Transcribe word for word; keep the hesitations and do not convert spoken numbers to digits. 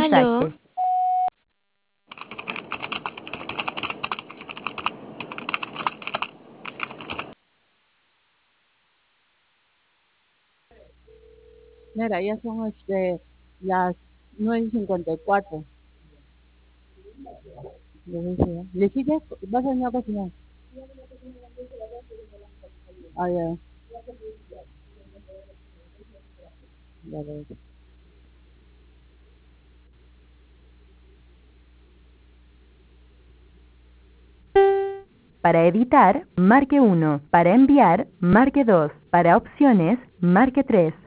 Aló. mensaje. Mira, ya son este, las nueve y cincuenta y cuatro. ¿Le sigues? ¿Vas a venir a cocinar? Ah, ya. Ya ves. Para editar, marque uno. Para enviar, marque dos. Para opciones, marque tres.